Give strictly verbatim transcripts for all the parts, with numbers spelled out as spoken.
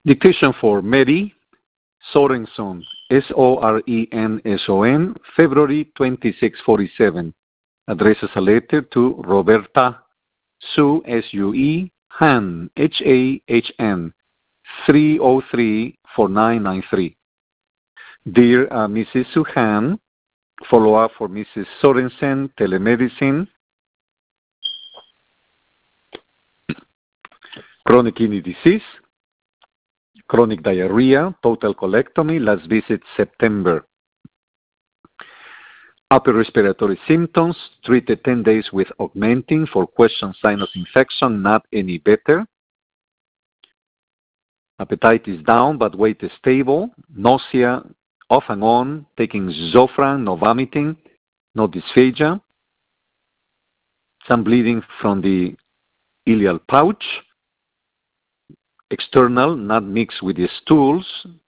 Dictation for Mary Sorenson, S O R E N S O N, February twenty-six forty-seven. Addresses a letter to Roberta Sue, S U E, Han, H A H N, three oh three four nine nine three. Dear uh, Missus Suhan, follow-up for Missus Sorensen, telemedicine, chronic kidney disease, chronic diarrhea, total colectomy, last visit September. Upper respiratory symptoms, treated ten days with augmentin for question sinus infection, not any better. Appetite is down, but weight is stable. Nausea off and on, taking Zofran, no vomiting, no dysphagia. Some bleeding from the ileal pouch. External, not mixed with the stools.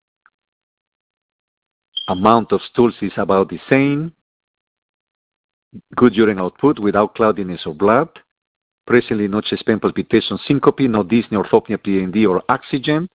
Amount of stools is about the same. Good urine output without cloudiness or blood. Presently no chest pain, palpitation, syncope, no dyspnea, orthopnea, P N D, or oxygen.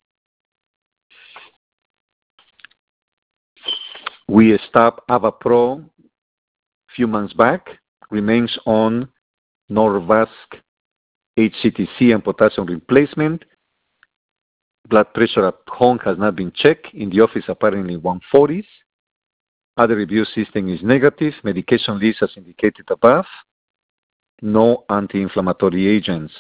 We stopped Avapro a few months back. Remains on Norvasc, H C T C, and potassium replacement. Blood pressure at home has not been checked. In the office, apparently one forties. Other review system is negative. Medication list as indicated above. No anti-inflammatory agents.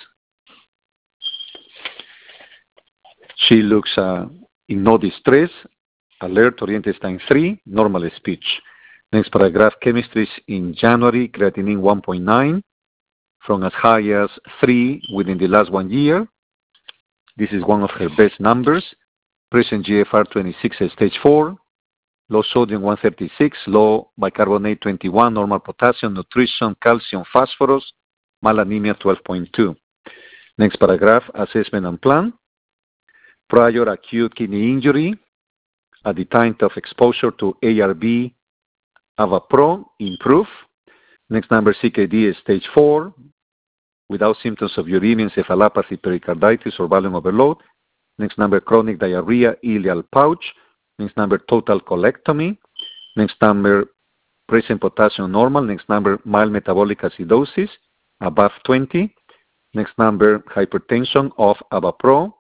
She looks uh, in no distress. Alert, Orientenstein three, normal speech. Next paragraph, chemistry in January, creatinine one point nine, from as high as three within the last one year. This is one of her best numbers. Present G F R twenty-six at stage four. Low sodium one thirty-six, low bicarbonate twenty-one, normal potassium, nutrition, calcium, phosphorus, malanemia twelve point two. Next paragraph, assessment and plan. Prior acute kidney injury at the time of exposure to A R B, Avapro, improve. Next number, C K D is stage four, without symptoms of uremia, encephalopathy, pericarditis, or volume overload. Next number, chronic diarrhea, ileal pouch. Next number, total colectomy. Next number, present potassium normal. Next number, mild metabolic acidosis, above twenty. Next number, hypertension of Avapro.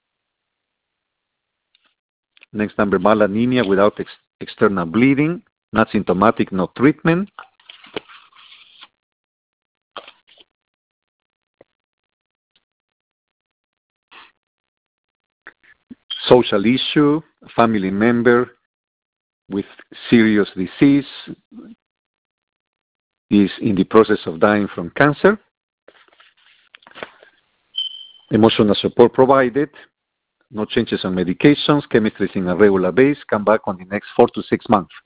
Next number, malanemia without ex external bleeding, not symptomatic, no treatment. Social issue, family member with serious disease is in the process of dying from cancer. Emotional support provided. No changes on medications. Chemistry is in a regular base. Come back on the next four to six months.